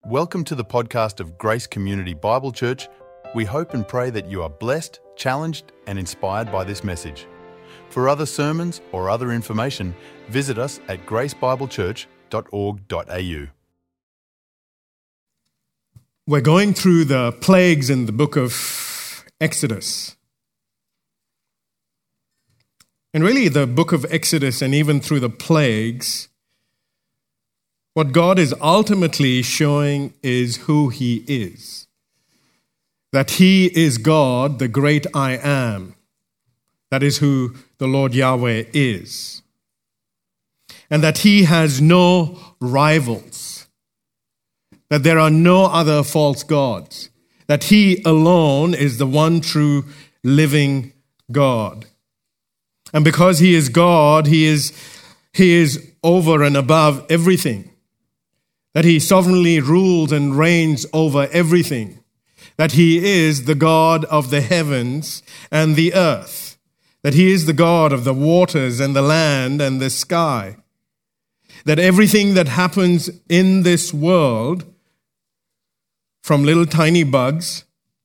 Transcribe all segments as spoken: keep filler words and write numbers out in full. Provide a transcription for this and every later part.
Welcome to the podcast of Grace Community Bible Church. We hope and pray that you are blessed, challenged, and inspired by this message. For other sermons or other information, visit us at grace bible church dot org dot a u. We're going through the plagues in the book of Exodus. And really, the book of Exodus and even through the plagues, what God is ultimately showing is who He is. That He is God, the great I Am. That is who the Lord Yahweh is. And that He has no rivals. That there are no other false gods. That He alone is the one true living God. And because He is God, He is, He is over and above everything. That He sovereignly rules and reigns over everything. That He is the God of the heavens and the earth. That He is the God of the waters and the land and the sky. That everything that happens in this world, from little tiny bugs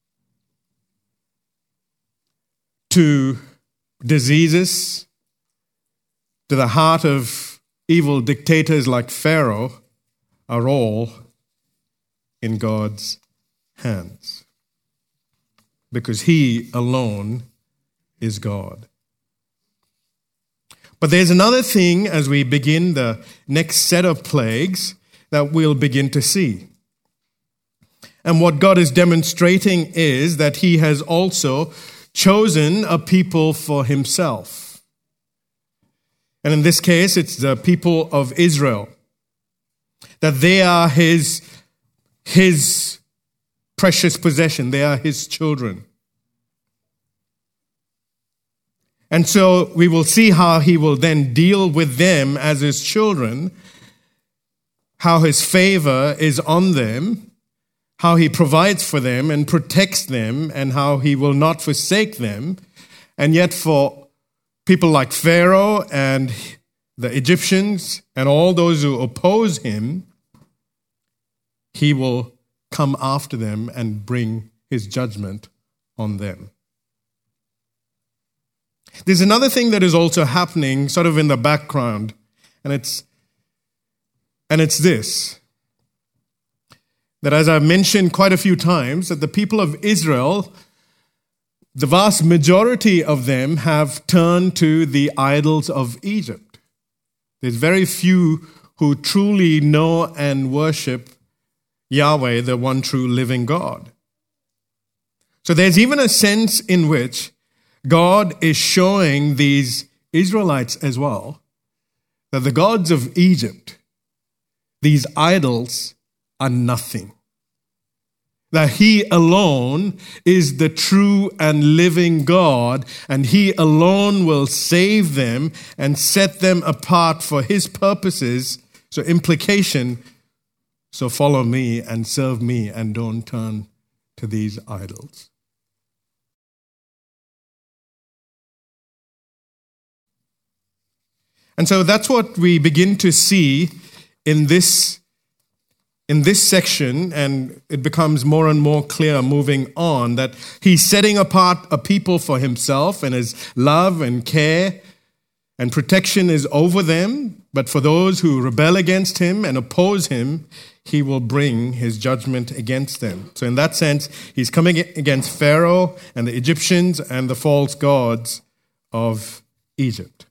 to diseases, to the heart of evil dictators like Pharaoh, are all in God's hands. Because He alone is God. But there's another thing as we begin the next set of plagues that we'll begin to see. And what God is demonstrating is that He has also chosen a people for Himself. And in this case, it's the people of Israel. That they are His, His precious possession. They are His children. And so we will see how He will then deal with them as His children, how His favor is on them, how He provides for them and protects them, and how He will not forsake them. And yet for people like Pharaoh and the Egyptians and all those who oppose Him, He will come after them and bring His judgment on them. There's another thing that is also happening sort of in the background, and it's and it's this. That as I've mentioned quite a few times, that the people of Israel, the vast majority of them have turned to the idols of Egypt. There's very few who truly know and worship Yahweh, the one true living God. So there's even a sense in which God is showing these Israelites as well that the gods of Egypt, these idols, are nothing. That He alone is the true and living God, and He alone will save them and set them apart for His purposes. So implication, so follow me and serve me and don't turn to these idols. And so that's what we begin to see in this, in this section, and it becomes more and more clear moving on that He's setting apart a people for Himself, and His love and care and protection is over them. But for those who rebel against Him and oppose Him, He will bring His judgment against them. So in that sense, He's coming against Pharaoh and the Egyptians and the false gods of Egypt.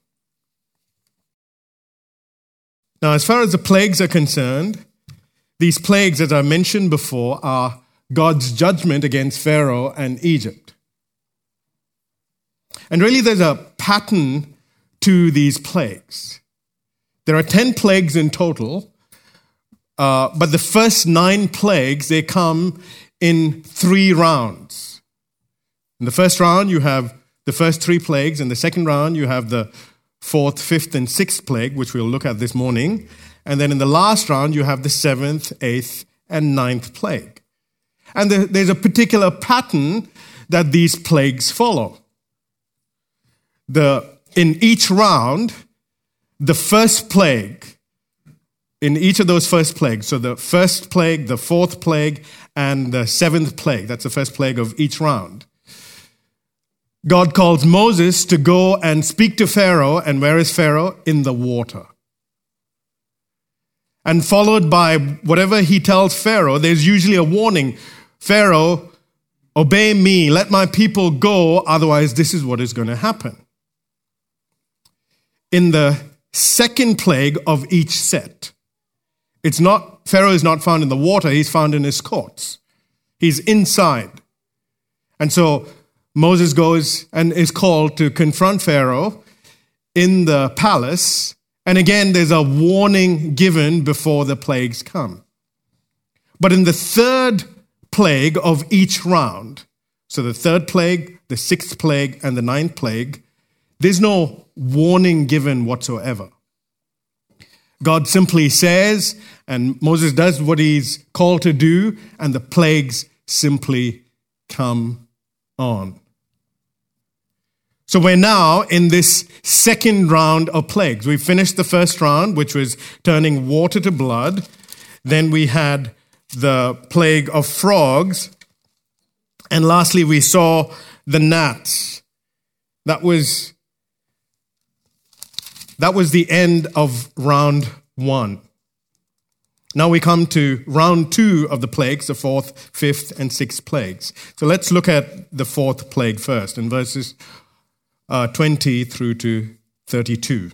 Now, as far as the plagues are concerned, these plagues, as I mentioned before, are God's judgment against Pharaoh and Egypt. And really, there's a pattern to these plagues. There are ten plagues in total, uh, but the first nine plagues, they come in three rounds. In the first round, you have the first three plagues. In the second round, you have the fourth, fifth, and sixth plague, which we'll look at this morning. And then in the last round, you have the seventh, eighth, and ninth plague. And there's a particular pattern that these plagues follow. The, in each round, the first plague in each of those first plagues, so the first plague, the fourth plague, and the seventh plague, that's the first plague of each round, God calls Moses to go and speak to Pharaoh, and where is Pharaoh? In the water. And followed by whatever he tells Pharaoh, there's usually a warning. Pharaoh, obey me, let my people go, otherwise this is what is going to happen. In the second plague of each set, it's not, Pharaoh is not found in the water, he's found in his courts. He's inside. And so Moses goes and is called to confront Pharaoh in the palace. And again, there's a warning given before the plagues come. But in the third plague of each round, so the third plague, the sixth plague, and the ninth plague, there's no warning given whatsoever. God simply says, and Moses does what he's called to do, and the plagues simply come on. So we're now in this second round of plagues. We finished the first round, which was turning water to blood. Then we had the plague of frogs. And lastly, we saw the gnats. That was, that was the end of round one. Now we come to round two of the plagues, the fourth, fifth, and sixth plagues. So let's look at the fourth plague first in verses uh, twenty through to thirty-two.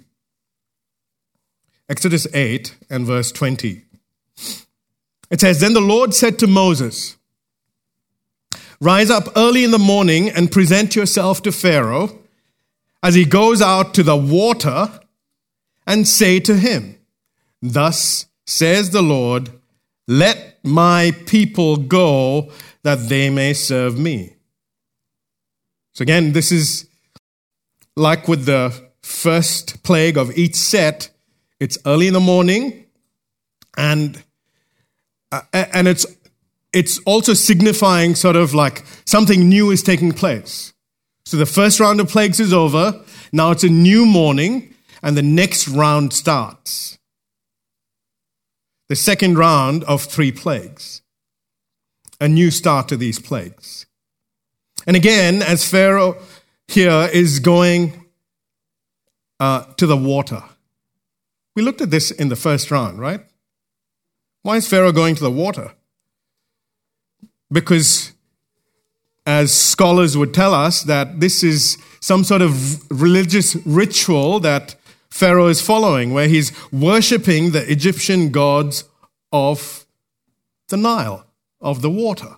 Exodus eight and verse twenty. It says, "Then the Lord said to Moses, 'Rise up early in the morning and present yourself to Pharaoh as he goes out to the water, and say to him, Thus says the Lord, let my people go that they may serve me.'" So again, this is like with the first plague of each set. It's early in the morning, and uh, and it's it's also signifying sort of like something new is taking place. So the first round of plagues is over. Now it's a new morning, and the next round starts. The second round of three plagues. A new start to these plagues. And again, as Pharaoh here is going uh, to the water. We looked at this in the first round, right? Why is Pharaoh going to the water? Because, as scholars would tell us, that this is some sort of religious ritual that Pharaoh is following, where he's worshipping the Egyptian gods of the Nile, of the water.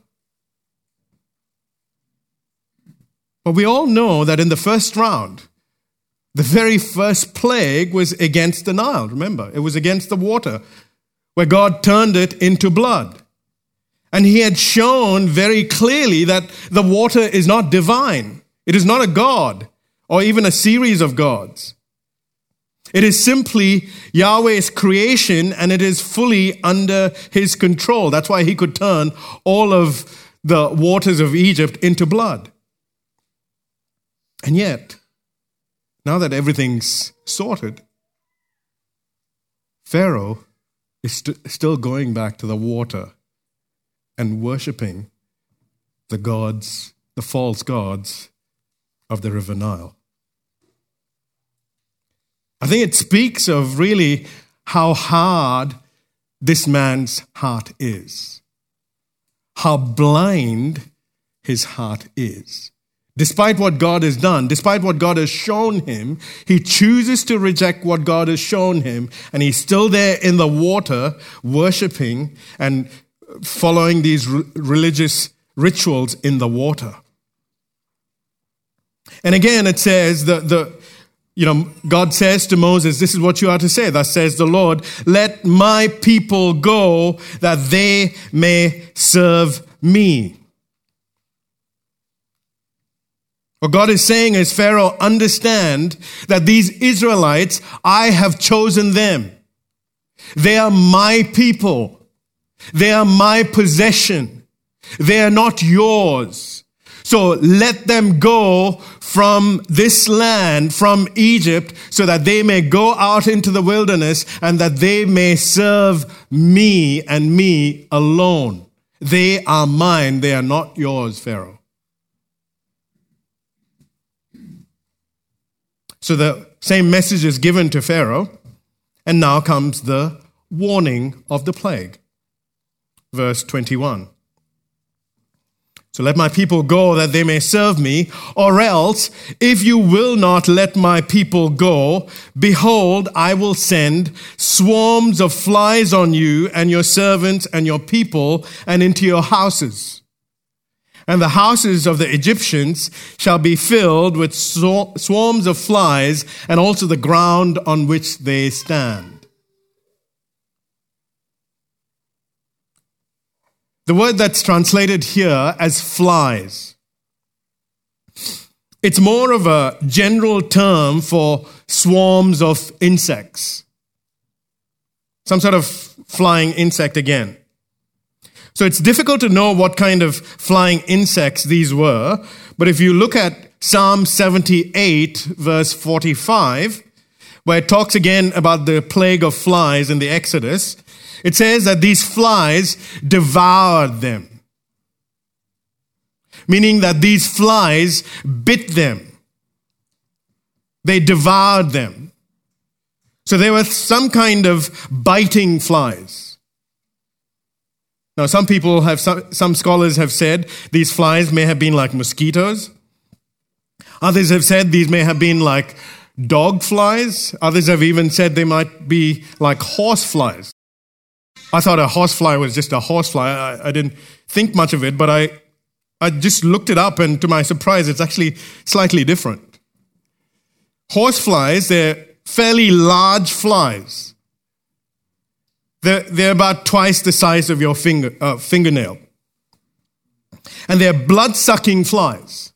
But we all know that in the first round, the very first plague was against the Nile, remember? It was against the water, where God turned it into blood. And he had shown very clearly that the water is not divine. It is not a god, or even a series of gods. It is simply Yahweh's creation, and it is fully under his control. That's why he could turn all of the waters of Egypt into blood. And yet, now that everything's sorted, Pharaoh is st- still going back to the water and worshipping the gods, the false gods of the river Nile. I think it speaks of really how hard this man's heart is, how blind his heart is. Despite what God has done, despite what God has shown him, he chooses to reject what God has shown him, and he's still there in the water, worshiping and following these r- religious rituals in the water. And again, it says that the You know, God says to Moses, this is what you are to say. Thus says the Lord, let my people go that they may serve me. What God is saying is, Pharaoh, understand that these Israelites, I have chosen them. They are my people. They are my possession. They are not yours. So let them go from this land, from Egypt, so that they may go out into the wilderness and that they may serve me and me alone. They are mine, they are not yours, Pharaoh. So the same message is given to Pharaoh, and now comes the warning of the plague. Verse twenty-one. So let my people go that they may serve me, or else, if you will not let my people go, behold, I will send swarms of flies on you and your servants and your people and into your houses. And the houses of the Egyptians shall be filled with swarms of flies, and also the ground on which they stand. The word that's translated here as flies, it's more of a general term for swarms of insects. Some sort of flying insect again. So it's difficult to know what kind of flying insects these were, but if you look at Psalm seventy-eight, verse forty-five, where it talks again about the plague of flies in the Exodus, it says that these flies devoured them, meaning that these flies bit them. They devoured them. So they were some kind of biting flies. Now, some people have, some, some scholars have said these flies may have been like mosquitoes. Others have said these may have been like dog flies. Others have even said they might be like horse flies. I thought a horsefly was just a horsefly. I, I didn't think much of it, but I, I just looked it up, and to my surprise, it's actually slightly different. Horseflies, they're fairly large flies. They're, they're about twice the size of your finger, uh, fingernail. And they're blood-sucking flies.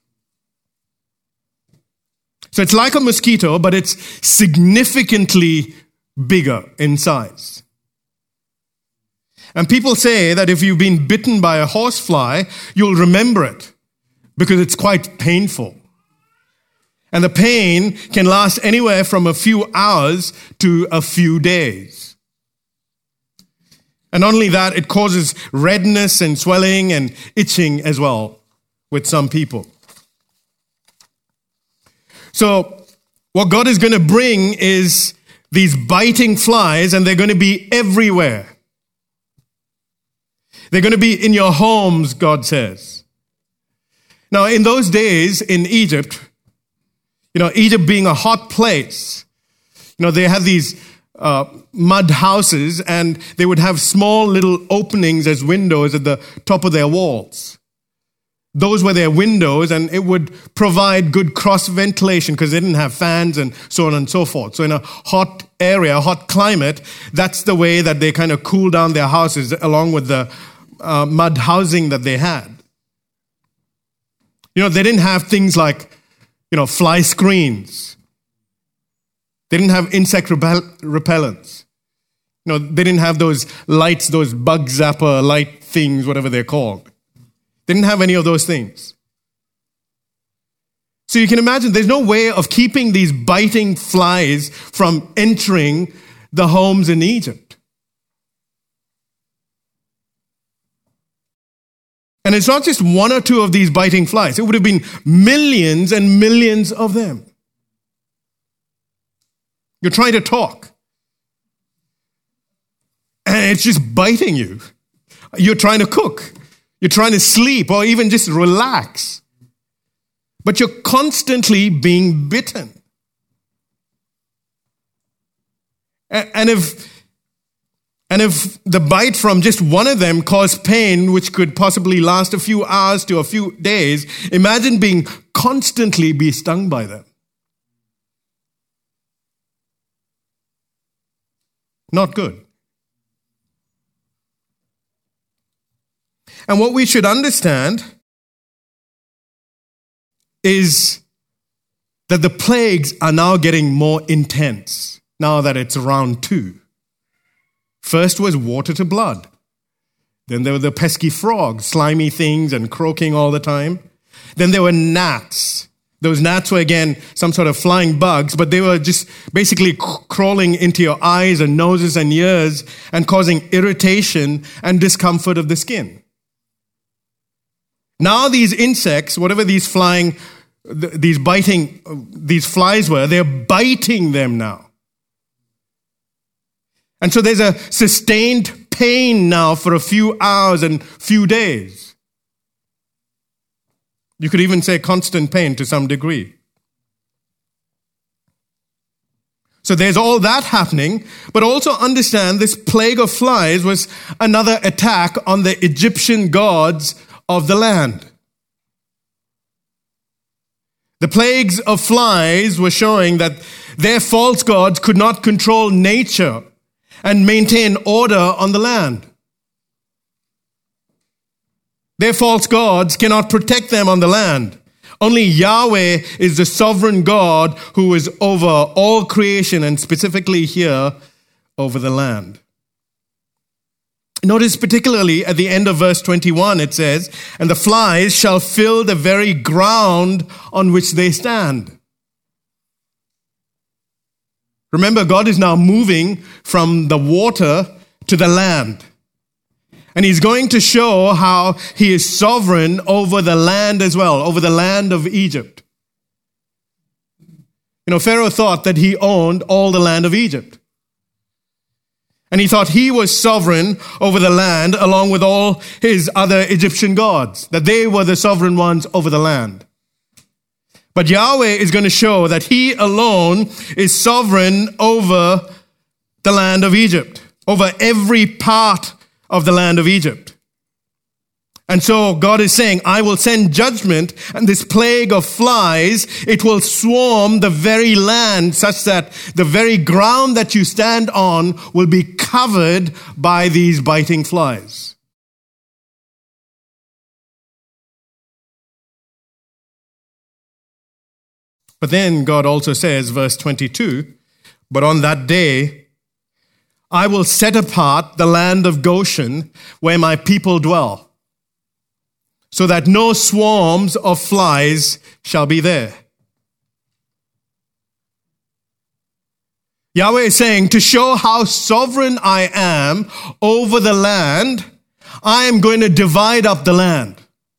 So it's like a mosquito, but it's significantly bigger in size. And people say that if you've been bitten by a horsefly, you'll remember it because it's quite painful. And the pain can last anywhere from a few hours to a few days. And not only that, it causes redness and swelling and itching as well with some people. So what God is going to bring is these biting flies, and they're going to be everywhere. They're going to be in your homes, God says. Now, in those days in Egypt, you know, Egypt being a hot place, you know, they had these uh, mud houses, and they would have small little openings as windows at the top of their walls. Those were their windows, and it would provide good cross ventilation because they didn't have fans and so on and so forth. So in a hot area, a hot climate, that's the way that they kind of cool down their houses along with the uh, mud housing that they had. You know, they didn't have things like, you know, fly screens. They didn't have insect repel- repellents. You know, they didn't have those lights, those bug zapper light things, whatever they're called. They didn't have any of those things. So you can imagine there's no way of keeping these biting flies from entering the homes in Egypt. And it's not just one or two of these biting flies. It would have been millions and millions of them. You're trying to talk, and it's just biting you. You're trying to cook. You're trying to sleep or even just relax. But you're constantly being bitten. And if, and if the bite from just one of them caused pain, which could possibly last a few hours to a few days, imagine being constantly be stung by them. Not good. And what we should understand is that the plagues are now getting more intense now that it's round two. First was water to blood. Then there were the pesky frogs, slimy things and croaking all the time. Then there were gnats. Those gnats were, again, some sort of flying bugs, but they were just basically c- crawling into your eyes and noses and ears and causing irritation and discomfort of the skin. Now these insects, whatever these flying, th- these biting, uh, these flies were, they're biting them now. And so there's a sustained pain now for a few hours and few days. You could even say constant pain to some degree. So there's all that happening, but also understand this plague of flies was another attack on the Egyptian gods of the land. The plagues of flies were showing that their false gods could not control nature and maintain order on the land. Their false gods cannot protect them on the land. Only Yahweh is the sovereign God who is over all creation and specifically here over the land. Notice particularly at the end of verse twenty-one it says, "And the flies shall fill the very ground on which they stand." Remember, God is now moving from the water to the land. And he's going to show how he is sovereign over the land as well, over the land of Egypt. You know, Pharaoh thought that he owned all the land of Egypt. And he thought he was sovereign over the land along with all his other Egyptian gods, that they were the sovereign ones over the land. But Yahweh is going to show that he alone is sovereign over the land of Egypt, over every part of the land of Egypt. And so God is saying, I will send judgment, and this plague of flies, it will swarm the very land such that the very ground that you stand on will be covered by these biting flies. But then God also says, verse twenty-two, "But on that day, I will set apart the land of Goshen where my people dwell, so that no swarms of flies shall be there." Yahweh is saying, to show how sovereign I am over the land, I am going to divide up the land.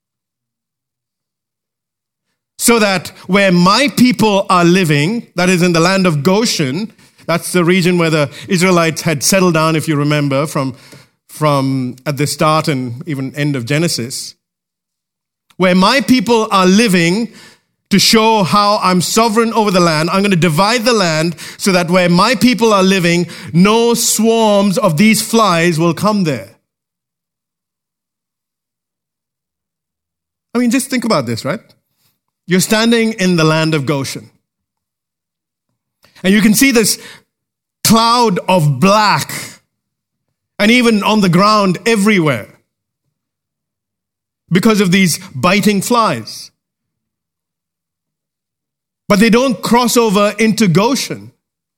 So that where my people are living, that is in the land of Goshen, that's the region where the Israelites had settled down, if you remember, from, from at the start and even end of Genesis. Where my people are living, to show how I'm sovereign over the land, I'm going to divide the land so that where my people are living, no swarms of these flies will come there. I mean, just think about this, right? You're standing in the land of Goshen. And you can see this cloud of black, and even on the ground everywhere, because of these biting flies. But they don't cross over into Goshen.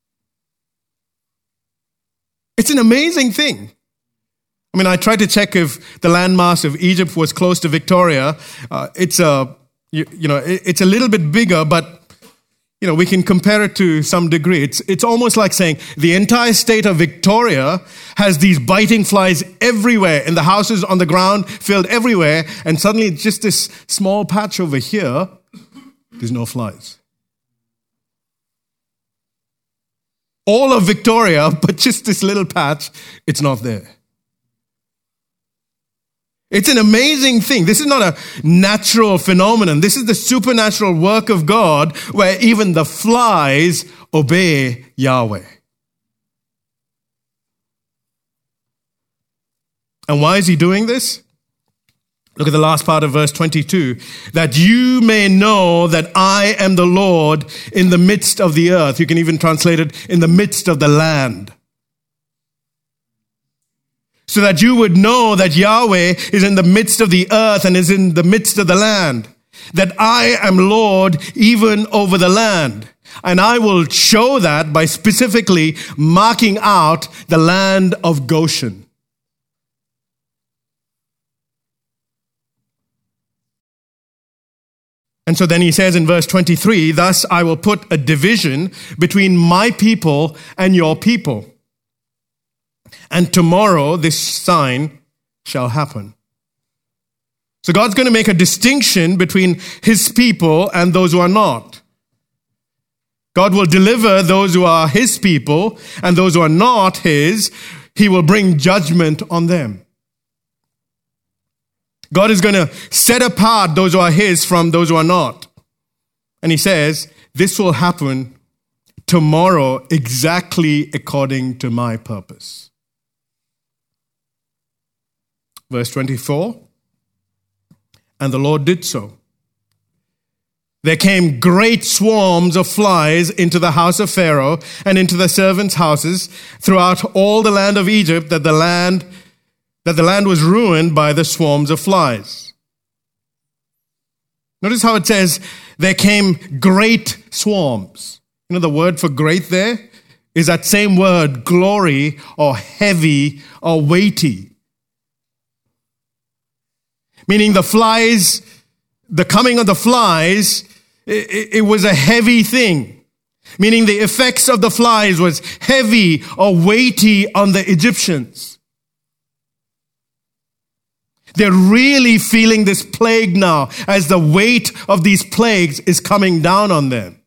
It's an amazing thing. I mean, I tried to check if the landmass of Egypt was close to Victoria. Uh, it's a, you, you know, it's a little bit bigger, but you know, we can compare it to some degree. It's, it's almost like saying the entire state of Victoria has these biting flies everywhere, in the houses, on the ground, filled everywhere, and suddenly just this small patch over here, there's no flies. All of Victoria, but just this little patch, it's not there. It's an amazing thing. This is not a natural phenomenon. This is the supernatural work of God where even the flies obey Yahweh. And why is he doing this? Look at the last part of verse twenty-two. That you may know that I am the Lord in the midst of the earth. You can even translate it, in the midst of the land. So that you would know that Yahweh is in the midst of the earth and is in the midst of the land. That I am Lord even over the land. And I will show that by specifically marking out the land of Goshen. And so then he says in verse twenty-three, thus I will put a division between my people and your people. And tomorrow this sign shall happen. So God's going to make a distinction between his people and those who are not. God will deliver those who are his people, and those who are not his, he will bring judgment on them. God is going to set apart those who are his from those who are not. And he says, this will happen tomorrow exactly according to my purpose. Verse twenty-four, and the Lord did so. There came great swarms of flies into the house of Pharaoh and into the servants' houses throughout all the land of Egypt, that the land that the land was ruined by the swarms of flies. Notice how it says, there came great swarms. You know, the word for great there is that same word, glory or heavy or weighty. Meaning the flies, the coming of the flies, it, it was a heavy thing. Meaning the effects of the flies was heavy or weighty on the Egyptians. They're really feeling this plague now as the weight of these plagues is coming down on them.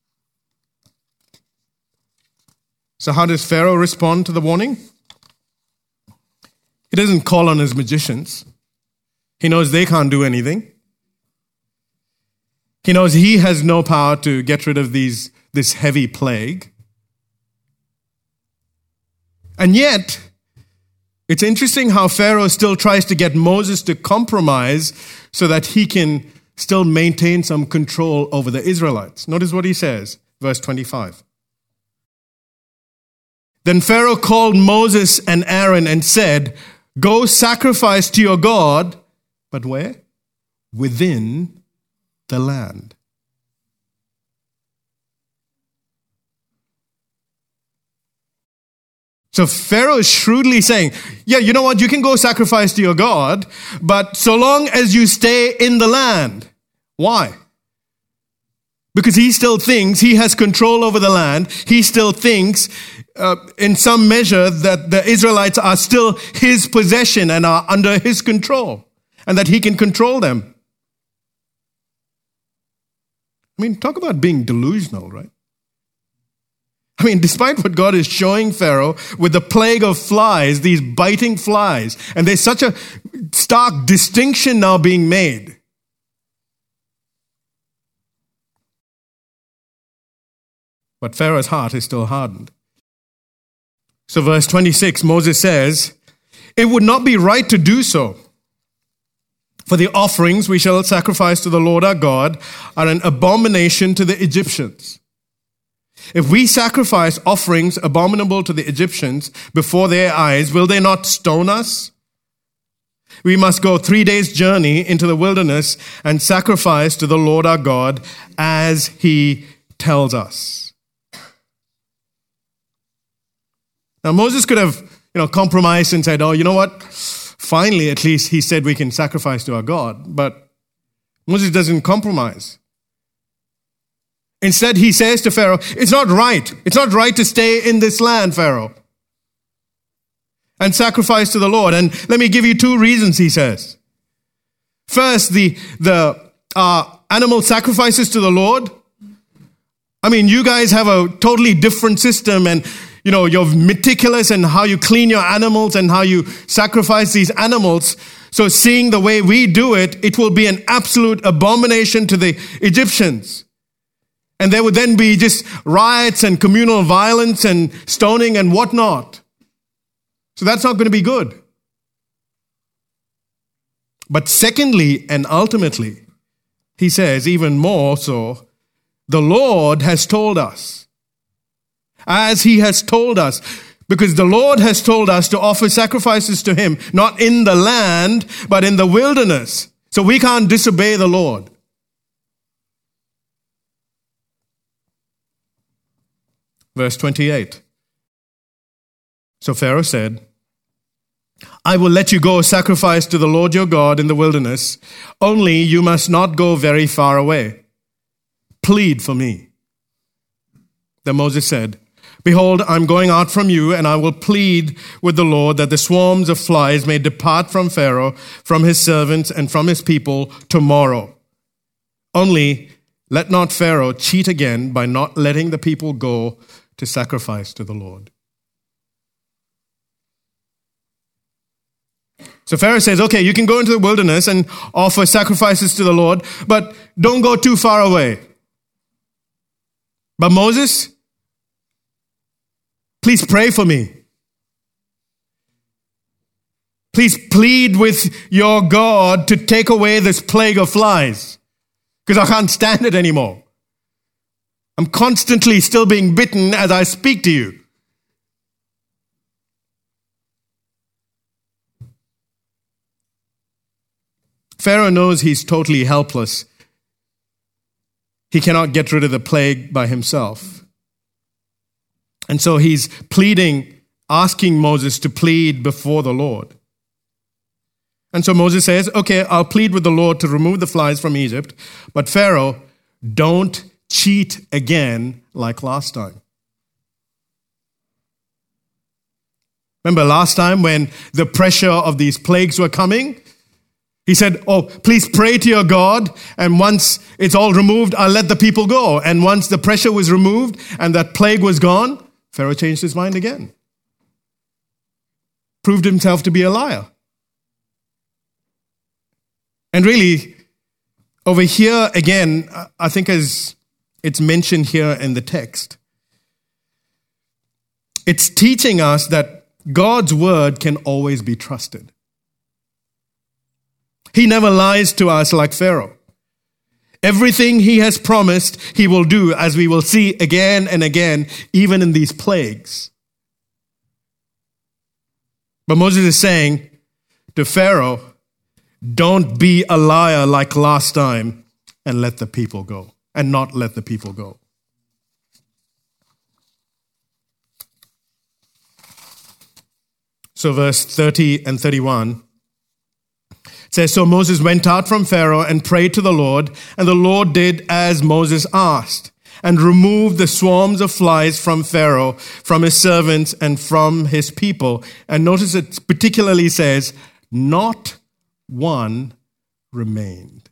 So how does Pharaoh respond to the warning? He doesn't call on his magicians. He knows they can't do anything. He knows he has no power to get rid of these this heavy plague. And yet, it's interesting how Pharaoh still tries to get Moses to compromise so that he can still maintain some control over the Israelites. Notice what he says, verse twenty-five. Then Pharaoh called Moses and Aaron and said, go sacrifice to your God, but where? Within the land. So Pharaoh is shrewdly saying, yeah, you know what? You can go sacrifice to your God, but so long as you stay in the land. Why? Because he still thinks he has control over the land. He still thinks, uh, in some measure, that the Israelites are still his possession and are under his control, and that he can control them. I mean, talk about being delusional, right? I mean, despite what God is showing Pharaoh with the plague of flies, these biting flies, and there's such a stark distinction now being made. But Pharaoh's heart is still hardened. So verse twenty-six, Moses says, it would not be right to do so. For the offerings we shall sacrifice to the Lord our God are an abomination to the Egyptians. If we sacrifice offerings abominable to the Egyptians before their eyes, will they not stone us? We must go three days' journey into the wilderness and sacrifice to the Lord our God as he tells us. Now Moses could have, you know, compromised and said, oh, you know what? Finally, at least he said we can sacrifice to our God. But Moses doesn't compromise. Instead, he says to Pharaoh, it's not right. It's not right to stay in this land, Pharaoh, and sacrifice to the Lord. And let me give you two reasons, he says. First, the, the uh, animal sacrifices to the Lord. I mean, you guys have a totally different system, and you know, you're meticulous in how you clean your animals and how you sacrifice these animals. So seeing the way we do it, it will be an absolute abomination to the Egyptians. And there would then be just riots and communal violence and stoning and whatnot. So that's not going to be good. But secondly, and ultimately, he says, even more so, the Lord has told us, as he has told us, because the Lord has told us to offer sacrifices to him, not in the land, but in the wilderness. So we can't disobey the Lord. Verse twenty-eight. So Pharaoh said, I will let you go sacrifice to the Lord your God in the wilderness. Only you must not go very far away. Plead for me. Then Moses said, Behold, I'm going out from you, and I will plead with the Lord that the swarms of flies may depart from Pharaoh, from his servants, and from his people tomorrow. Only let not Pharaoh cheat again by not letting the people go to sacrifice to the Lord. So Pharaoh says, okay, you can go into the wilderness and offer sacrifices to the Lord, but don't go too far away. But Moses, please pray for me. Please plead with your God to take away this plague of flies, because I can't stand it anymore. I'm constantly still being bitten as I speak to you. Pharaoh knows he's totally helpless. He cannot get rid of the plague by himself. And so he's pleading, asking Moses to plead before the Lord. And so Moses says, okay, I'll plead with the Lord to remove the flies from Egypt, but Pharaoh, don't cheat again like last time. Remember last time when the pressure of these plagues were coming? He said, oh, please pray to your God, and once it's all removed, I'll let the people go. And once the pressure was removed and that plague was gone, Pharaoh changed his mind again. Proved himself to be a liar. And really, over here again, I think as it's mentioned here in the text, it's teaching us that God's word can always be trusted. He never lies to us like Pharaoh. Everything he has promised, he will do, as we will see again and again, even in these plagues. But Moses is saying to Pharaoh, don't be a liar like last time and let the people go, and not let the people go. So verse thirty and thirty-one says, so Moses went out from Pharaoh and prayed to the Lord, and the Lord did as Moses asked, and removed the swarms of flies from Pharaoh, from his servants, and from his people. And notice it particularly says, not one remained.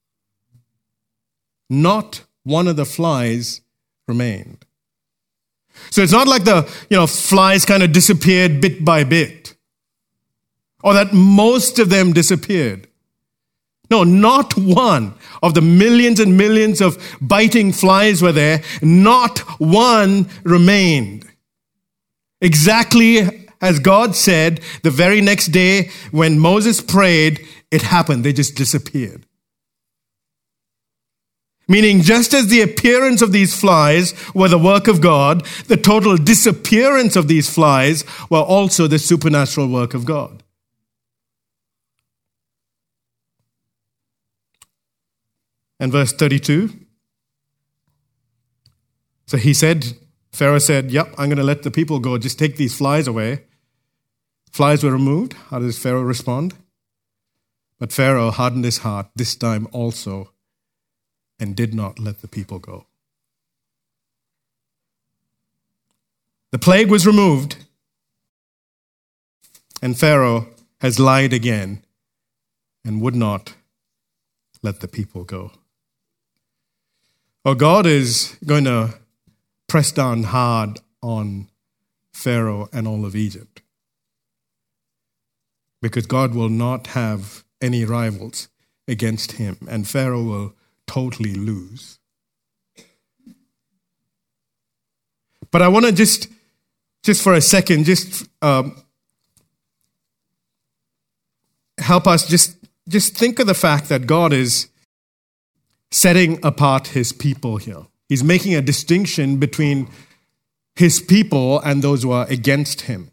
Not one of the flies remained. So it's not like the, you know, flies kind of disappeared bit by bit, or that most of them disappeared. No, not one of the millions and millions of biting flies were there. Not one remained. Exactly as God said, the very next day when Moses prayed, it happened. They just disappeared. Meaning, just as the appearance of these flies were the work of God, the total disappearance of these flies were also the supernatural work of God. And verse thirty-two. So he said, Pharaoh said, yep, I'm going to let the people go. Just take these flies away. Flies were removed. How does Pharaoh respond? But Pharaoh hardened his heart this time also and did not let the people go. The plague was removed, and Pharaoh has lied again and would not let the people go. Oh, God is going to press down hard on Pharaoh and all of Egypt, because God will not have any rivals against him, and Pharaoh will totally lose. But I want to just, just for a second, just um, help us just, just think of the fact that God is setting apart his people here. He's making a distinction between his people and those who are against him.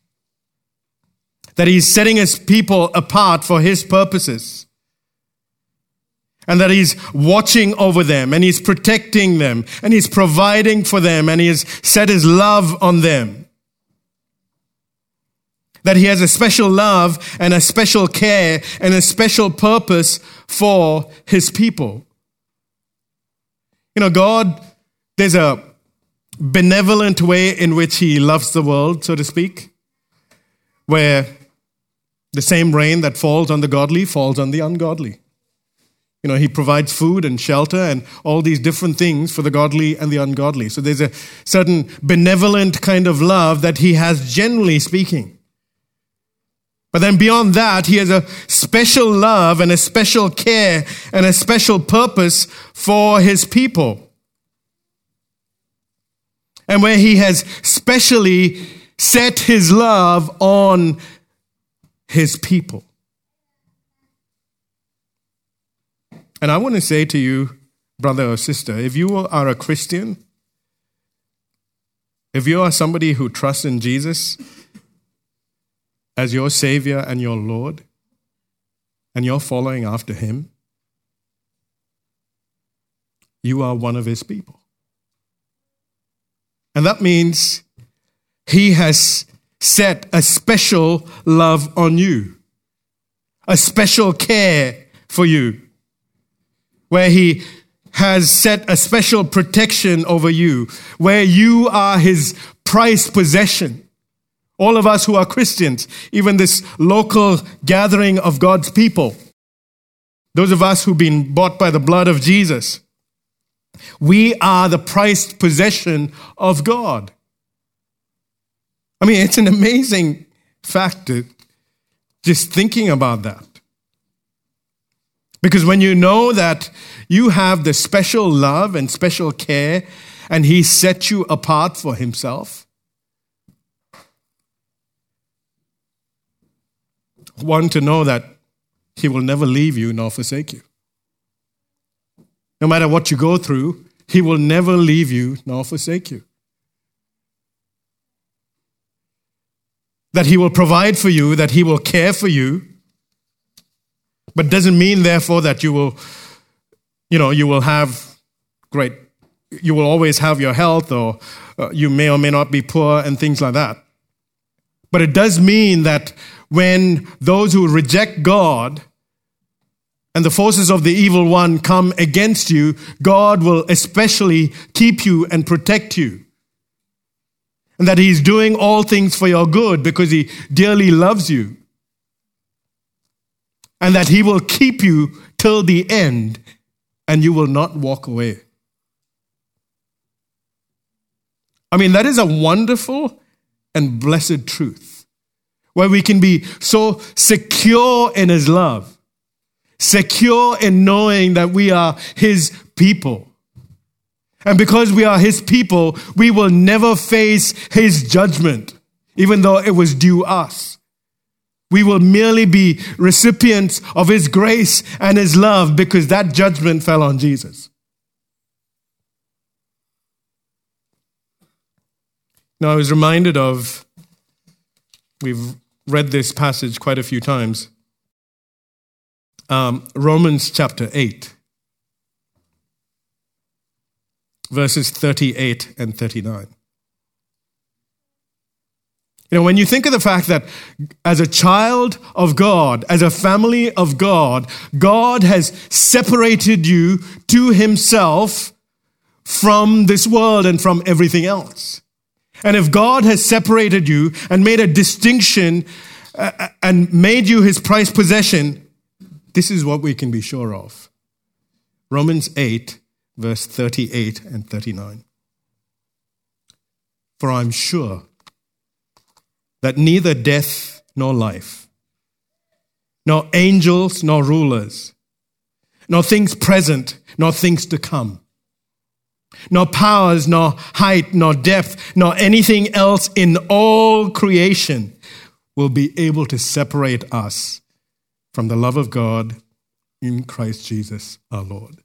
That he's setting his people apart for his purposes. And that he's watching over them, and he's protecting them, and he's providing for them, and he has set his love on them. that he has a special love and a special care and a special purpose for his people. You know, God, there's a benevolent way in which he loves the world, so to speak, where the same rain that falls on the godly falls on the ungodly. You know, he provides food and shelter and all these different things for the godly and the ungodly. So there's a certain benevolent kind of love that he has, generally speaking. But then beyond that, he has a special love and a special care and a special purpose for his people. And where he has specially set his love on his people. And I want to say to you, brother or sister, if you are a Christian, if you are somebody who trusts in Jesus as your Savior and your Lord, and you're following after him, you are one of his people. And that means he has set a special love on you, a special care for you, where he has set a special protection over you, where you are his prized possession. All of us who are Christians, even this local gathering of God's people, those of us who've been bought by the blood of Jesus, we are the prized possession of God. I mean, it's an amazing fact, just thinking about that. Because when you know that you have the special love and special care, and he set you apart for himself, one, to know that he will never leave you nor forsake you. No matter what you go through, he will never leave you nor forsake you. That he will provide for you, that he will care for you, but doesn't mean, therefore, that you will, you know, you will have great, you will always have your health, or uh, you may or may not be poor and things like that. But it does mean that when those who reject God and the forces of the evil one come against you, God will especially keep you and protect you. And that he's doing all things for your good because he dearly loves you. And that he will keep you till the end and you will not walk away. I mean, that is a wonderful and blessed truth, where we can be so secure in his love, secure in knowing that we are his people. And because we are his people, we will never face his judgment, even though it was due us. We will merely be recipients of his grace and his love because that judgment fell on Jesus. Now, I was reminded of, we've read this passage quite a few times, um, Romans chapter eight. Verses thirty-eight and thirty-nine. You know, when you think of the fact that as a child of God, as a family of God, God has separated you to himself from this world and from everything else. And if God has separated you and made a distinction uh, and made you his prized possession, this is what we can be sure of. Romans eight, verse thirty-eight and thirty-nine. For I'm sure that neither death nor life, nor angels nor rulers, nor things present nor things to come, nor powers nor height nor depth, nor anything else in all creation will be able to separate us from the love of God in Christ Jesus our Lord.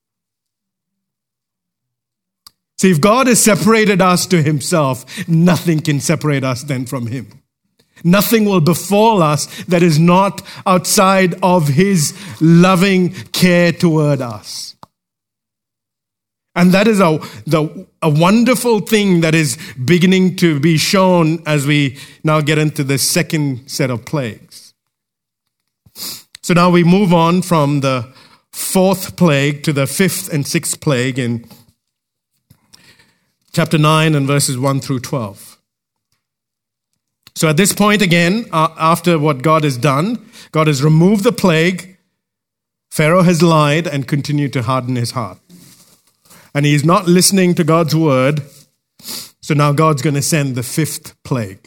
See, if God has separated us to himself, nothing can separate us then from him. Nothing will befall us that is not outside of his loving care toward us. And that is a, the, a wonderful thing that is beginning to be shown as we now get into the second set of plagues. So now we move on from the fourth plague to the fifth and sixth plague in chapter nine and verses one through twelve. So at this point again, uh, after what God has done, God has removed the plague, Pharaoh has lied and continued to harden his heart. And he is not listening to God's word, so now God's going to send the fifth plague.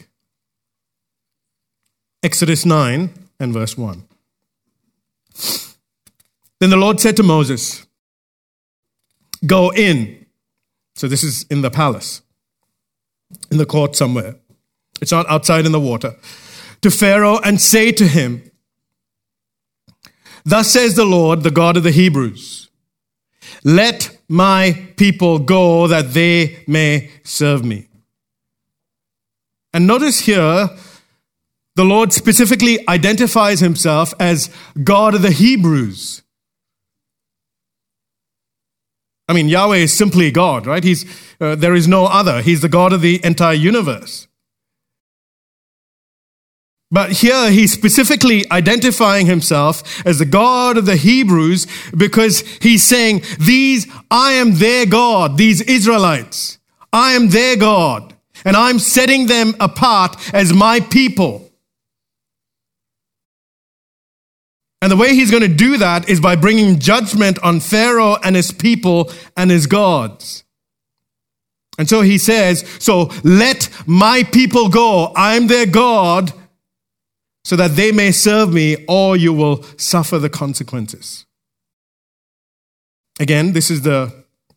Exodus nine and verse one. Then the Lord said to Moses, "Go in." So this is in the palace, in the court somewhere. It's not outside in the water. "To Pharaoh and say to him, 'Thus says the Lord, the God of the Hebrews, let my people go that they may serve me.'" And notice here, the Lord specifically identifies himself as God of the Hebrews. I mean, Yahweh is simply God, right? He's, uh, there is no other. He's the God of the entire universe. But here he's specifically identifying himself as the God of the Hebrews because he's saying, these, I am their God, these Israelites. I am their God, and I'm setting them apart as my people. And the way he's going to do that is by bringing judgment on Pharaoh and his people and his gods. And so he says, so let my people go. I'm their God, so that they may serve me, or you will suffer the consequences. Again, this is the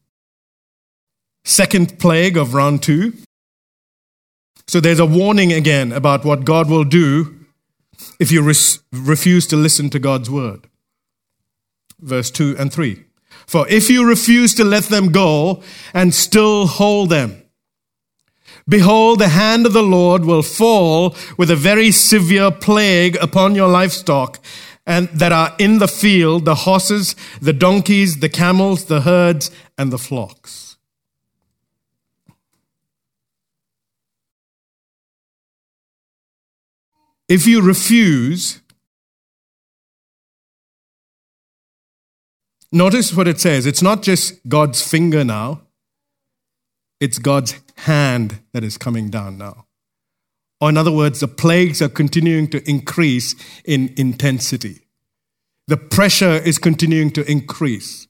second plague of round two. So there's a warning again about what God will do if you res- refuse to listen to God's word. Verse two and three. "For if you refuse to let them go and still hold them, behold, the hand of the Lord will fall with a very severe plague upon your livestock and that are in the field, the horses, the donkeys, the camels, the herds, and the flocks." If you refuse, notice what it says. It's not just God's finger now. It's God's hand that is coming down now. Or in other words, the plagues are continuing to increase in intensity. The pressure is continuing to increase.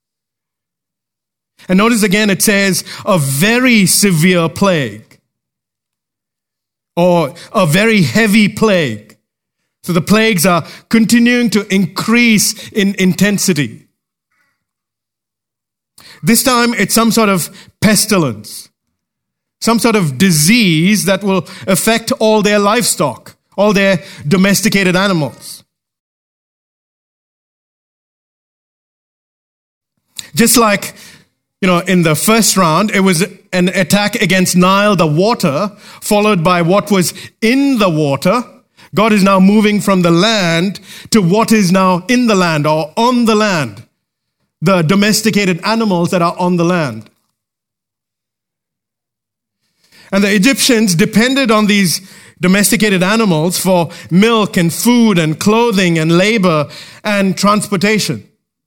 And notice again, it says a very severe plague. Or a very heavy plague. So the plagues are continuing to increase in intensity. This time it's some sort of pestilence, some sort of disease that will affect all their livestock, all their domesticated animals. Just like, you know, in the first round, it was an attack against Nile, the water, followed by what was in the water. God is now moving from the land to what is now in the land or on the land. The domesticated animals that are on the land. And the Egyptians depended on these domesticated animals for milk and food and clothing and labor and transportation.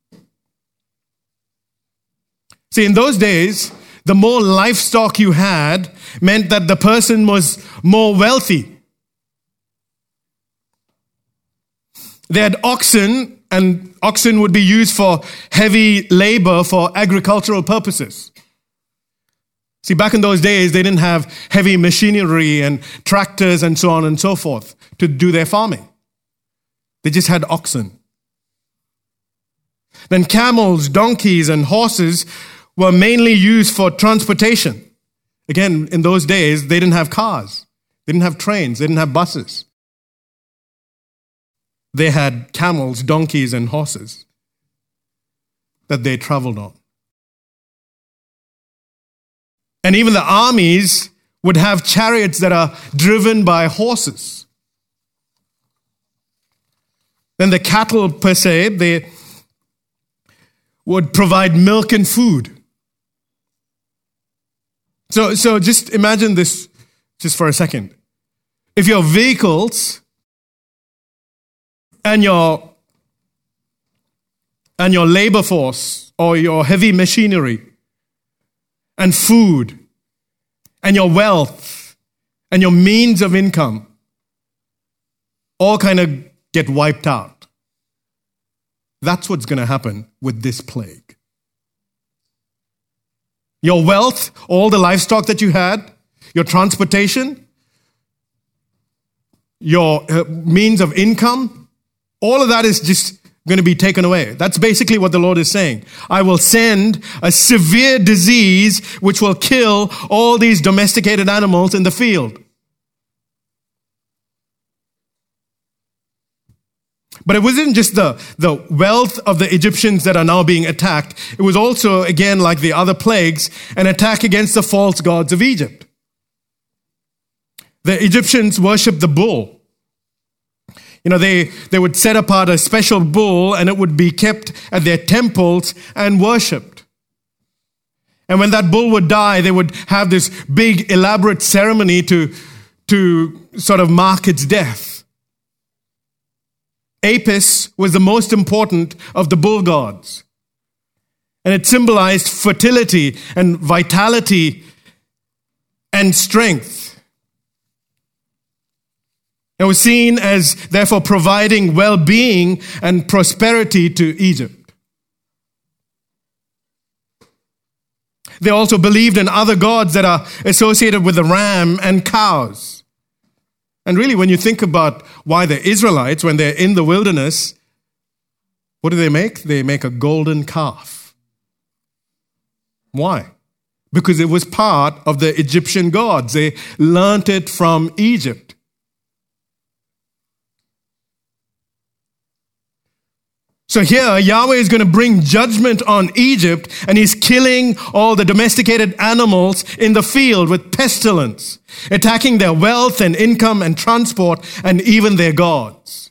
See, in those days, the more livestock you had meant that the person was more wealthy. They had oxen, and oxen would be used for heavy labor for agricultural purposes. See, back in those days, they didn't have heavy machinery and tractors and so on and so forth to do their farming. They just had oxen. Then camels, donkeys, and horses were mainly used for transportation. Again, in those days, they didn't have cars. They didn't have trains. They didn't have buses. They had camels, donkeys, and horses that they traveled on. And even the armies would have chariots that are driven by horses. Then the cattle per se, they would provide milk and food. So, so just imagine this just for a second. If your vehicles and your and your labor force or your heavy machinery and food and your wealth and your means of income all kind of get wiped out. That's what's going to happen with this plague. Your wealth, all the livestock that you had, your transportation, your uh, means of income, all of that is just going to be taken away. That's basically what the Lord is saying. I will send a severe disease which will kill all these domesticated animals in the field. But it wasn't just the, the wealth of the Egyptians that are now being attacked. It was also, again, like the other plagues, an attack against the false gods of Egypt. The Egyptians worshipped the bull. You know, they, they would set apart a special bull and it would be kept at their temples and worshipped. And when that bull would die, they would have this big elaborate ceremony to, to sort of mark its death. Apis was the most important of the bull gods. And it symbolized fertility and vitality and strength. It was seen as, therefore, providing well-being and prosperity to Egypt. They also believed in other gods that are associated with the ram and cows. And really, when you think about why the Israelites, when they're in the wilderness, what do they make? They make a golden calf. Why? Because it was part of the Egyptian gods. They learnt it from Egypt. So here, Yahweh is going to bring judgment on Egypt, and he's killing all the domesticated animals in the field with pestilence, attacking their wealth and income and transport and even their gods.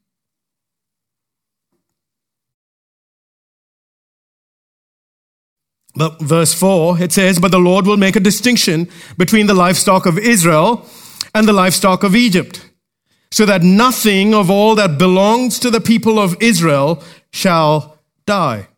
But verse four, it says, "But the Lord will make a distinction between the livestock of Israel and the livestock of Egypt, so that nothing of all that belongs to the people of Israel shall die."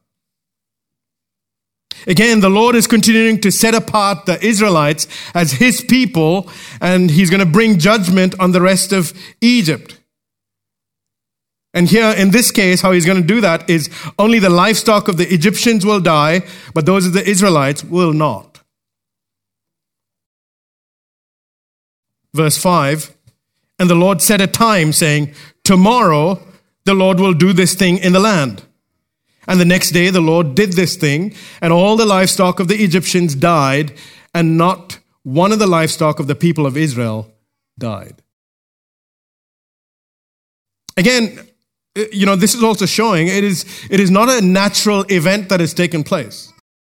Again, the Lord is continuing to set apart the Israelites as his people, and he's going to bring judgment on the rest of Egypt. And here, in this case, how he's going to do that is only the livestock of the Egyptians will die, but those of the Israelites will not. Verse five, "And the Lord set a time, saying, tomorrow the Lord will do this thing in the land. And the next day the Lord did this thing, and all the livestock of the Egyptians died, and not one of the livestock of the people of Israel died." Again, you know, this is also showing it is, it is not a natural event that has taken place.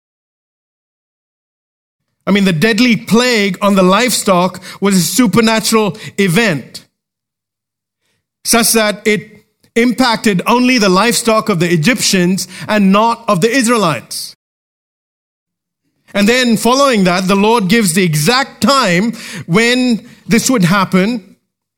I mean, the deadly plague on the livestock was a supernatural event, such that it impacted only the livestock of the Egyptians and not of the Israelites. And then following that, the Lord gives the exact time when this would happen.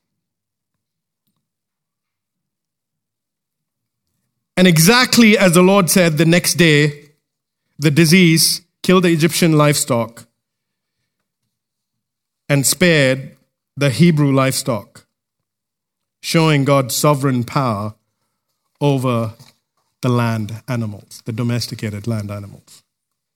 And exactly as the Lord said, the next day, the disease killed the Egyptian livestock and spared the Hebrew livestock, showing God's sovereign power over the land animals, the domesticated land animals.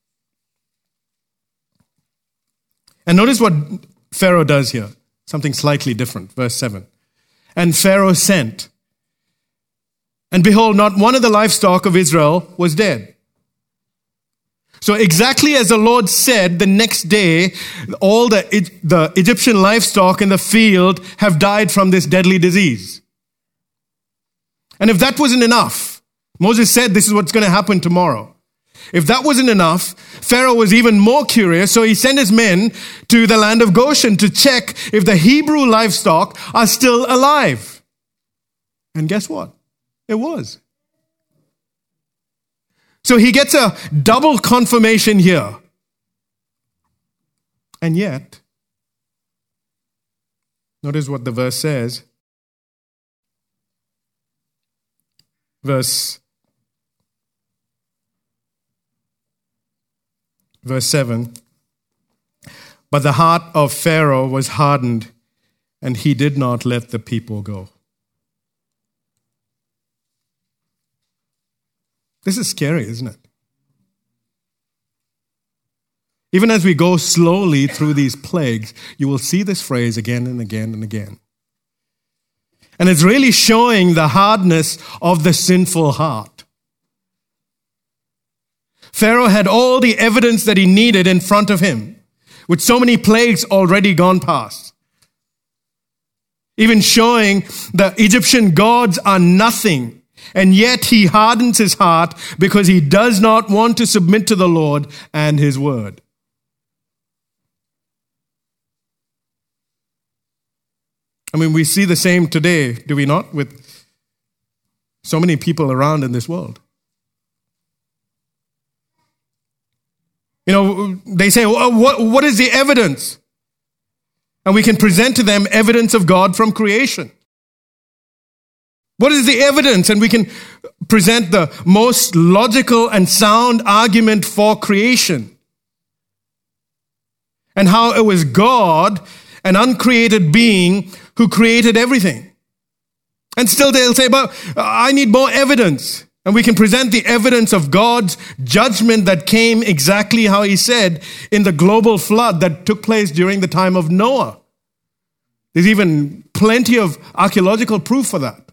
And notice what Pharaoh does here, something slightly different. Verse seven. "And Pharaoh sent, and behold, not one of the livestock of Israel was dead." So exactly as the Lord said, the next day, all the, the Egyptian livestock in the field have died from this deadly disease. And if that wasn't enough, Moses said this is what's going to happen tomorrow. If that wasn't enough, Pharaoh was even more curious, so he sent his men to the land of Goshen to check if the Hebrew livestock are still alive. And guess what? It was. So he gets a double confirmation here. And yet, notice what the verse says. Verse, verse seven. But the heart of Pharaoh was hardened, and he did not let the people go. This is scary, isn't it? Even as we go slowly through these plagues, you will see this phrase again and again and again. And it's really showing the hardness of the sinful heart. Pharaoh had all the evidence that he needed in front of him, with so many plagues already gone past. Even showing the Egyptian gods are nothing. And yet he hardens his heart because he does not want to submit to the Lord and his word. I mean, we see the same today, do we not, with so many people around in this world. You know, they say, well, what, what is the evidence? And we can present to them evidence of God from creation. What is the evidence? And we can present the most logical and sound argument for creation. And how it was God, an uncreated being, who created everything. And still they'll say, but I need more evidence. And we can present the evidence of God's judgment that came exactly how he said in the global flood that took place during the time of Noah. There's even plenty of archaeological proof for that.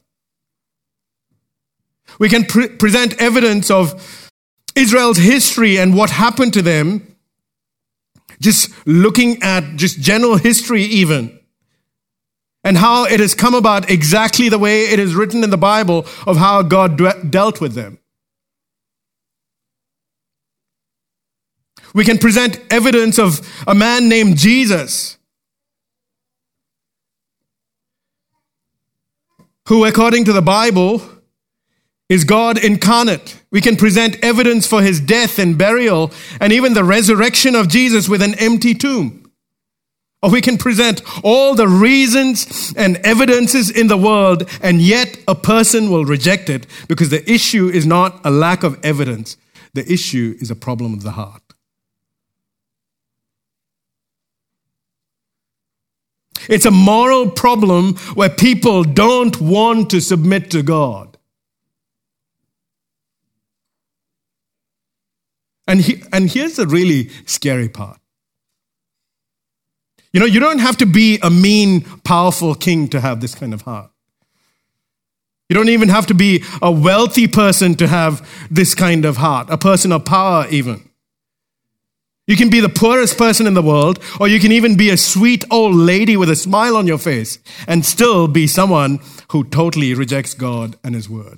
We can pre- present evidence of Israel's history and what happened to them, just looking at just general history even, and how it has come about exactly the way it is written in the Bible of how God de- dealt with them. We can present evidence of a man named Jesus, who, according to the Bible, is God incarnate. We can present evidence for his death and burial and even the resurrection of Jesus with an empty tomb. Or we can present all the reasons and evidences in the world, and yet a person will reject it because the issue is not a lack of evidence. The issue is a problem of the heart. It's a moral problem where people don't want to submit to God. And he, and here's the really scary part. You know, you don't have to be a mean, powerful king to have this kind of heart. You don't even have to be a wealthy person to have this kind of heart, a person of power even. You can be the poorest person in the world, or you can even be a sweet old lady with a smile on your face and still be someone who totally rejects God and his word.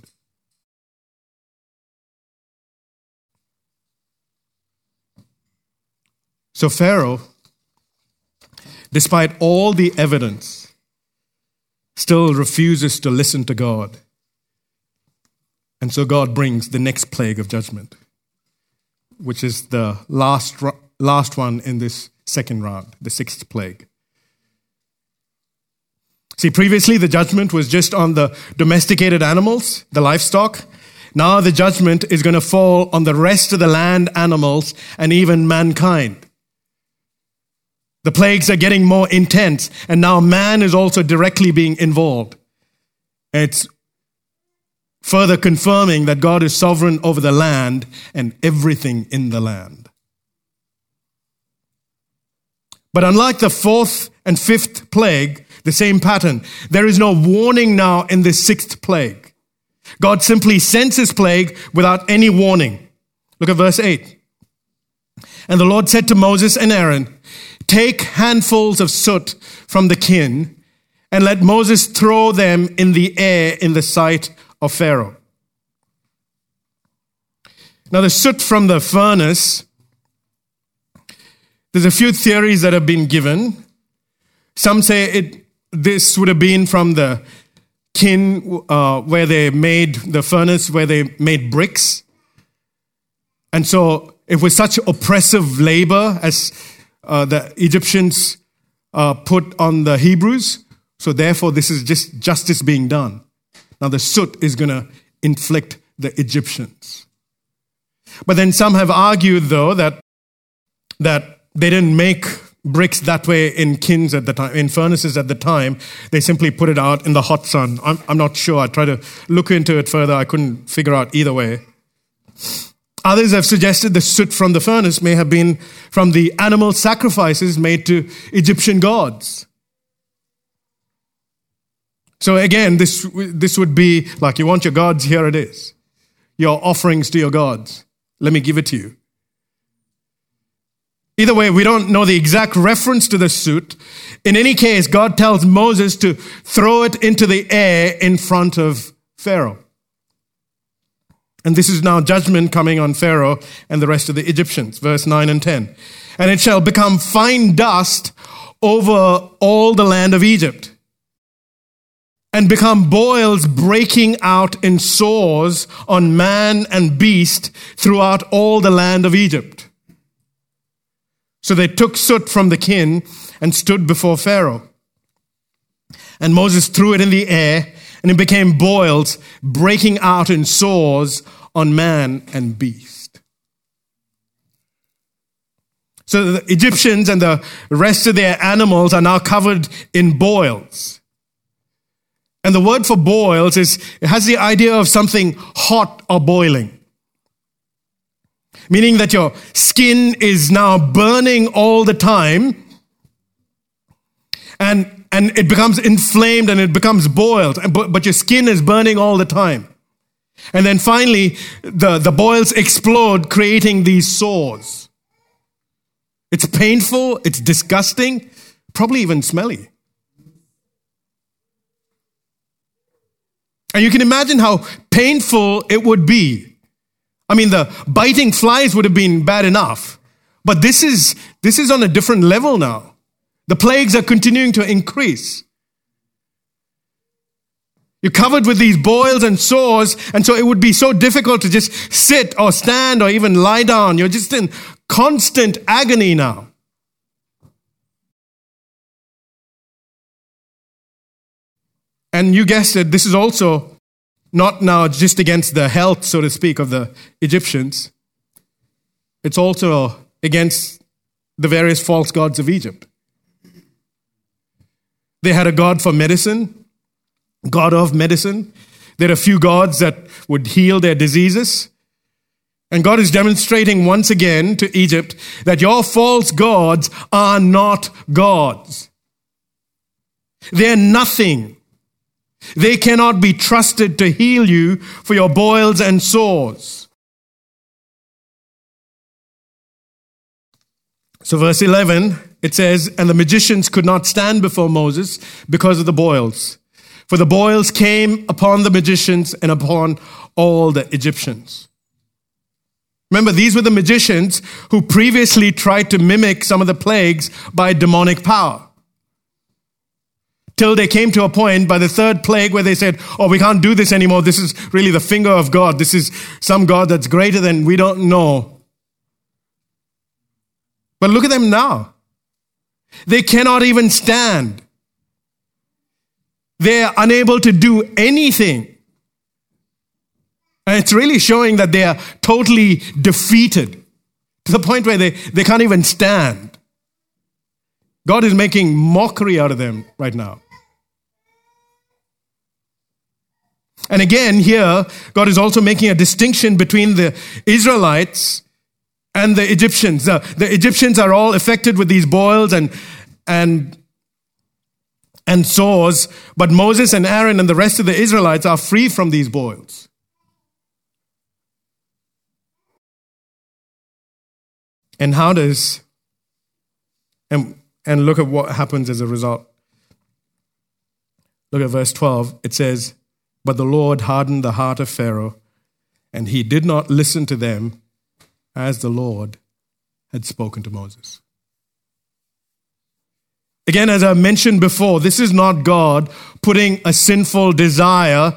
So Pharaoh, despite all the evidence, still refuses to listen to God. And so God brings the next plague of judgment, which is the last, last one in this second round, the sixth plague. See, previously the judgment was just on the domesticated animals, the livestock. Now the judgment is going to fall on the rest of the land animals and even mankind. The plagues are getting more intense, and now man is also directly being involved. It's further confirming that God is sovereign over the land and everything in the land. But unlike the fourth and fifth plague, the same pattern, there is no warning now in this sixth plague. God simply sends his plague without any warning. Look at verse eight. And the Lord said to Moses and Aaron, take handfuls of soot from the kin and let Moses throw them in the air in the sight of Pharaoh. Now the soot from the furnace, there's a few theories that have been given. Some say it this would have been from the kin uh, where they made the furnace, where they made bricks. And so it was such oppressive labor as uh, the Egyptians uh, put on the Hebrews. So therefore, this is just justice being done. Now the soot is going to inflict the Egyptians. But then some have argued, though, that that they didn't make bricks that way in kilns at the time, in furnaces at the time. They simply put it out in the hot sun. I'm, I'm not sure. I tried to look into it further. I couldn't figure out either way. Others have suggested the soot from the furnace may have been from the animal sacrifices made to Egyptian gods. So again, this, this would be like, you want your gods, here it is. Your offerings to your gods. Let me give it to you. Either way, we don't know the exact reference to the soot. In any case, God tells Moses to throw it into the air in front of Pharaoh. And this is now judgment coming on Pharaoh and the rest of the Egyptians. Verse nine and ten. And it shall become fine dust over all the land of Egypt, and become boils breaking out in sores on man and beast throughout all the land of Egypt. So they took soot from the kiln and stood before Pharaoh. And Moses threw it in the air, and it became boils breaking out in sores on man and beast. So the Egyptians and the rest of their animals are now covered in boils. And the word for boils is, it has the idea of something hot or boiling. Meaning that your skin is now burning all the time, and, and it becomes inflamed and it becomes boiled, but, but your skin is burning all the time. And then finally, the, the boils explode, creating these sores. It's painful, it's disgusting, probably even smelly. And you can imagine how painful it would be. I mean, the biting flies would have been bad enough, but this is this is on a different level now. The plagues are continuing to increase. You're covered with these boils and sores, and so it would be so difficult to just sit or stand or even lie down. You're just in constant agony now. And you guessed it, this is also not now just against the health, so to speak, of the Egyptians. It's also against the various false gods of Egypt. They had a god for medicine, god of medicine. There are a few gods that would heal their diseases. And God is demonstrating once again to Egypt that your false gods are not gods. They're nothing. They cannot be trusted to heal you for your boils and sores. So verse eleven, it says, and the magicians could not stand before Moses because of the boils. For the boils came upon the magicians and upon all the Egyptians. Remember, these were the magicians who previously tried to mimic some of the plagues by demonic power. Till they came to a point by the third plague where they said, oh, we can't do this anymore. This is really the finger of God. This is some God that's greater than we don't know. But look at them now. They cannot even stand. They're unable to do anything. And it's really showing that they are totally defeated to the point where they, they can't even stand. God is making mockery out of them right now. And again, here, God is also making a distinction between the Israelites and the Egyptians. The, the Egyptians are all affected with these boils and, and, and sores, but Moses and Aaron and the rest of the Israelites are free from these boils. And how does, and, and look at what happens as a result. Look at verse twelve. It says, but the Lord hardened the heart of Pharaoh, and he did not listen to them as the Lord had spoken to Moses. Again, as I mentioned before, this is not God putting a sinful desire,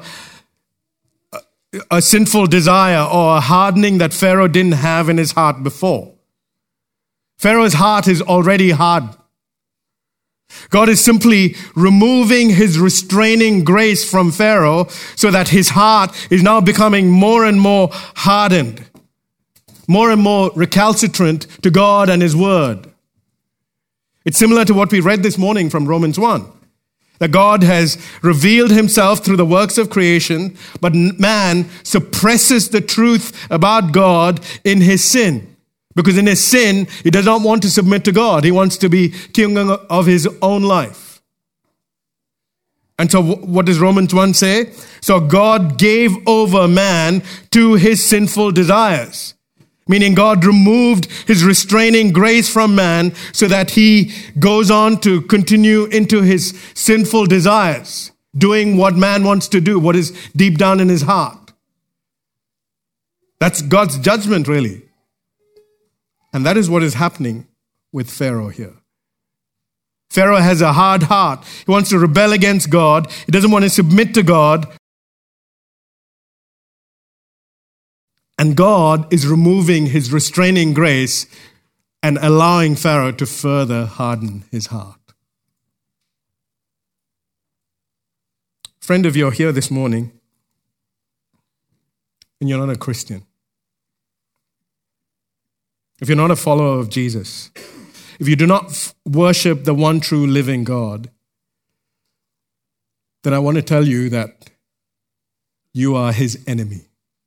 a sinful desire or a hardening that Pharaoh didn't have in his heart before. Pharaoh's heart is already hard. God is simply removing his restraining grace from Pharaoh so that his heart is now becoming more and more hardened, more and more recalcitrant to God and his word. It's similar to what we read this morning from Romans one, that God has revealed himself through the works of creation, but man suppresses the truth about God in his sin. Because in his sin, he does not want to submit to God. He wants to be king of his own life. And so what does Romans one say? So God gave over man to his sinful desires. Meaning God removed his restraining grace from man so that he goes on to continue into his sinful desires, doing what man wants to do, what is deep down in his heart. That's God's judgment, really. And that is what is happening with Pharaoh here. Pharaoh has a hard heart. He wants to rebel against God. He doesn't want to submit to God. And God is removing his restraining grace and allowing Pharaoh to further harden his heart. Friend, if you're here this morning and you're not a Christian, if you're not a follower of Jesus, if you do not f- worship the one true living God, then I want to tell you that you are his enemy.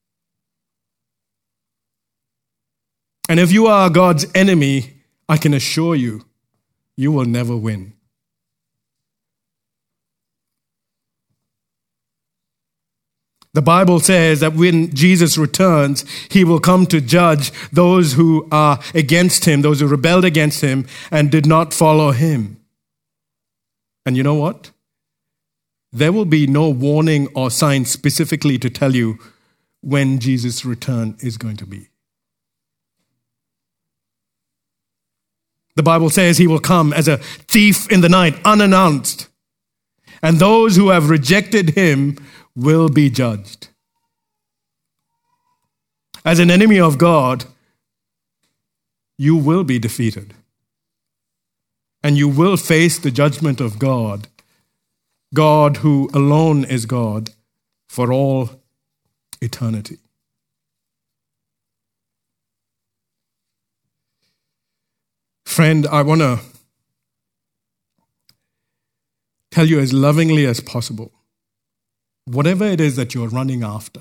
And if you are God's enemy, I can assure you, you will never win. The Bible says that when Jesus returns, he will come to judge those who are against him, those who rebelled against him and did not follow him. And you know what? There will be no warning or sign specifically to tell you when Jesus' return is going to be. The Bible says he will come as a thief in the night, unannounced. And those who have rejected him will be judged. As an enemy of God, you will be defeated. And you will face the judgment of God, God who alone is God for all eternity. Friend, I want to tell you as lovingly as possible, whatever it is that you're running after,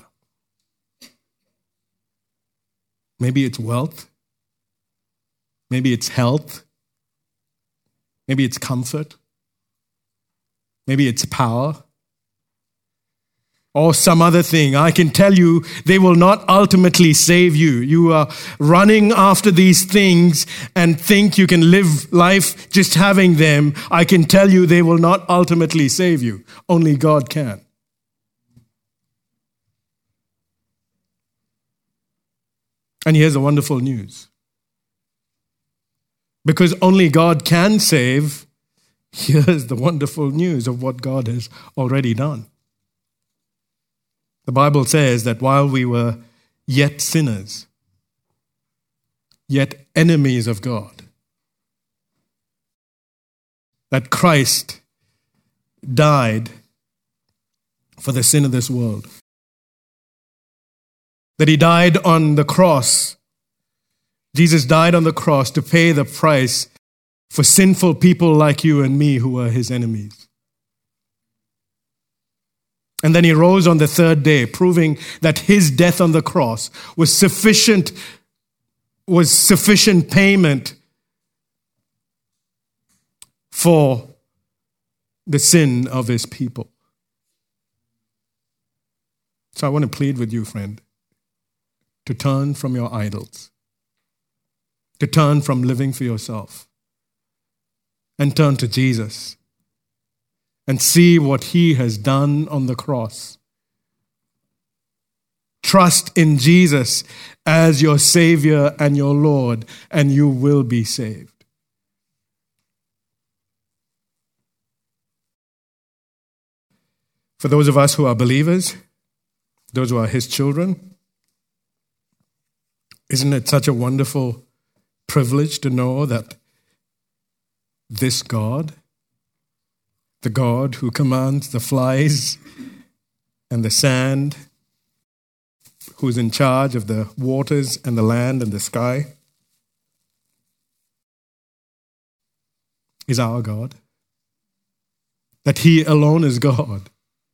maybe it's wealth, maybe it's health, maybe it's comfort, maybe it's power, or some other thing, I can tell you they will not ultimately save you. You are running after these things and think you can live life just having them. I can tell you they will not ultimately save you. Only God can. And here's the wonderful news. Because only God can save, here's the wonderful news of what God has already done. The Bible says that while we were yet sinners, yet enemies of God, that Christ died for the sin of this world. That he died on the cross. Jesus died on the cross to pay the price for sinful people like you and me who were his enemies. And then he rose on the third day, proving that his death on the cross was sufficient, was sufficient payment for the sin of his people. So I want to plead with you, friend, to turn from your idols, to turn from living for yourself, and turn to Jesus and see what he has done on the cross. Trust in Jesus as your Savior and your Lord, and you will be saved. For those of us who are believers, those who are his children, isn't it such a wonderful privilege to know that this God, the God who commands the flies and the sand, who's in charge of the waters and the land and the sky, is our God. That He alone is God.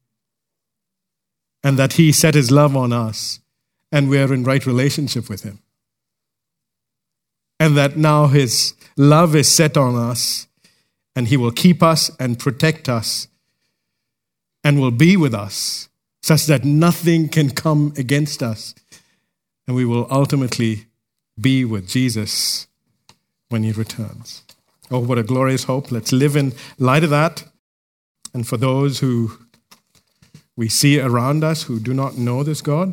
And that He set His love on us and we are in right relationship with Him. And that now His love is set on us and He will keep us and protect us and will be with us such that nothing can come against us. And we will ultimately be with Jesus when He returns. Oh, what a glorious hope. Let's live in light of that. And for those who we see around us who do not know this God,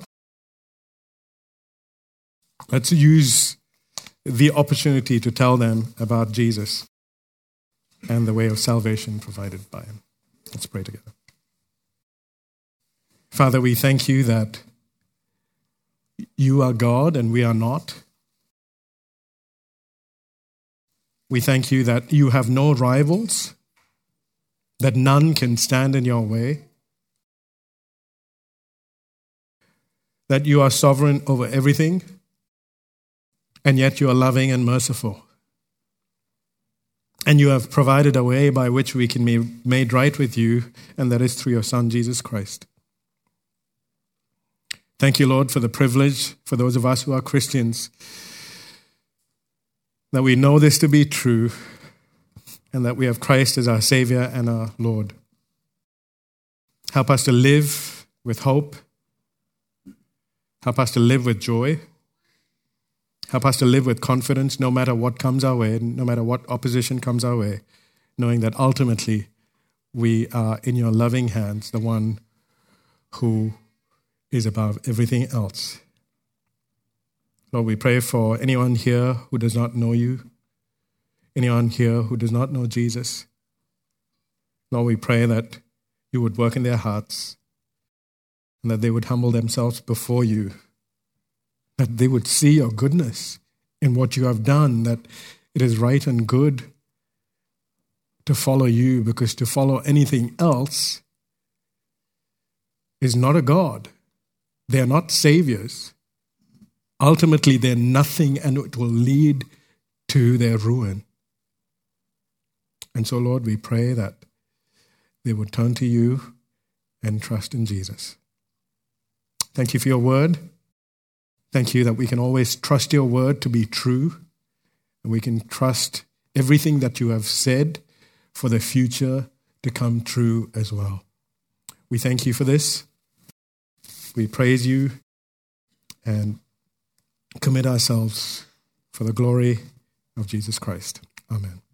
let's use the opportunity to tell them about Jesus and the way of salvation provided by Him. Let's pray together. Father, we thank You that You are God and we are not. We thank You that You have no rivals, that none can stand in Your way, that You are sovereign over everything, and yet You are loving and merciful. And You have provided a way by which we can be made right with You, and that is through Your Son, Jesus Christ. Thank You, Lord, for the privilege, for those of us who are Christians, that we know this to be true, and that we have Christ as our Savior and our Lord. Help us to live with hope. Help us to live with joy. Help us to live with confidence no matter what comes our way, no matter what opposition comes our way, knowing that ultimately we are in Your loving hands, the one who is above everything else. Lord, we pray for anyone here who does not know You, anyone here who does not know Jesus. Lord, we pray that You would work in their hearts and that they would humble themselves before You, that they would see Your goodness in what You have done, that it is right and good to follow You, because to follow anything else is not a God. They are not saviors. Ultimately, they're nothing and it will lead to their ruin. And so, Lord, we pray that they would turn to You and trust in Jesus. Thank You for Your word. Thank You that we can always trust Your word to be true. And we can trust everything that You have said for the future to come true as well. We thank You for this. We praise You and commit ourselves for the glory of Jesus Christ. Amen.